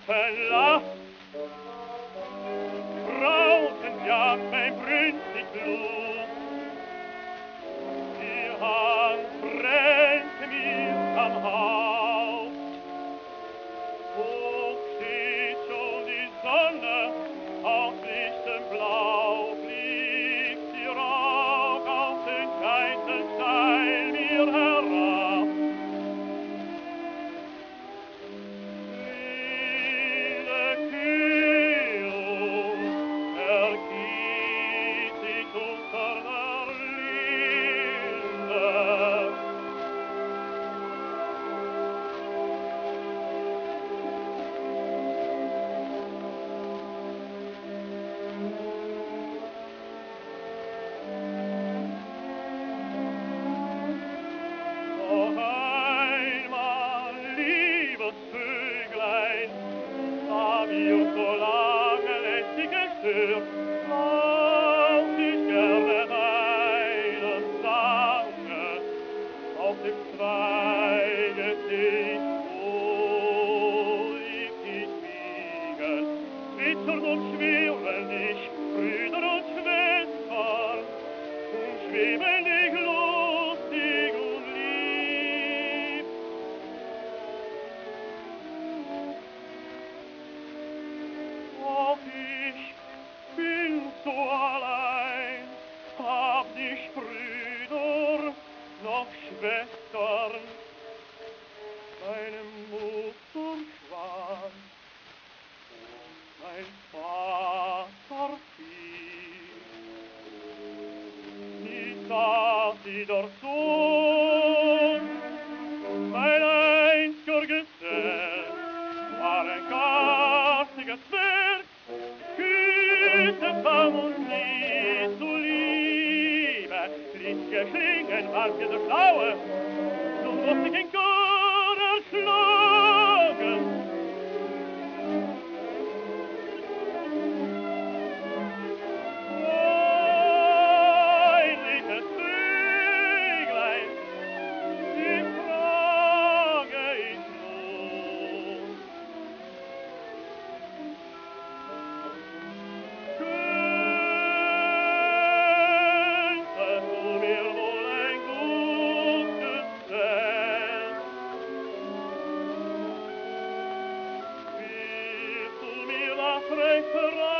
verlass. Draußen jagt mein brünstig Blut, die Hand brennt mir am Haupt. Hoch steht schon die Sonne, aus lichtem Blau fliegt die Rauch auf den Keitel steil mir herab. Lille Kühlung ergießt sich unter der Linde. Noch einmal, liebes Vöglein, da mir so lange lästig gestört, lauf ich gerne deinem Sange auf dem Zweige dich, wo ich dich wiege. Zwittern und schwirren dich, Brüder und Schwestern, und schweben dich lustig und lieb. Doch ich bin so allein, hab nicht Brüder noch Schwestern. Meine Mutter schwach und mein Vater fiel. Ich sah sie dort so, mein einziger Gesell war ein garstiges Zwerg, hütet Baum und nie zu Liebe, ließ geschlingen, war mir der Schlaue, nun muss ich in Chor erschlagen. Freundliches Vöglein, die frage ich nun. Könntest du mir wohl ein gutes Zelt, willst du mir das Recht verraten?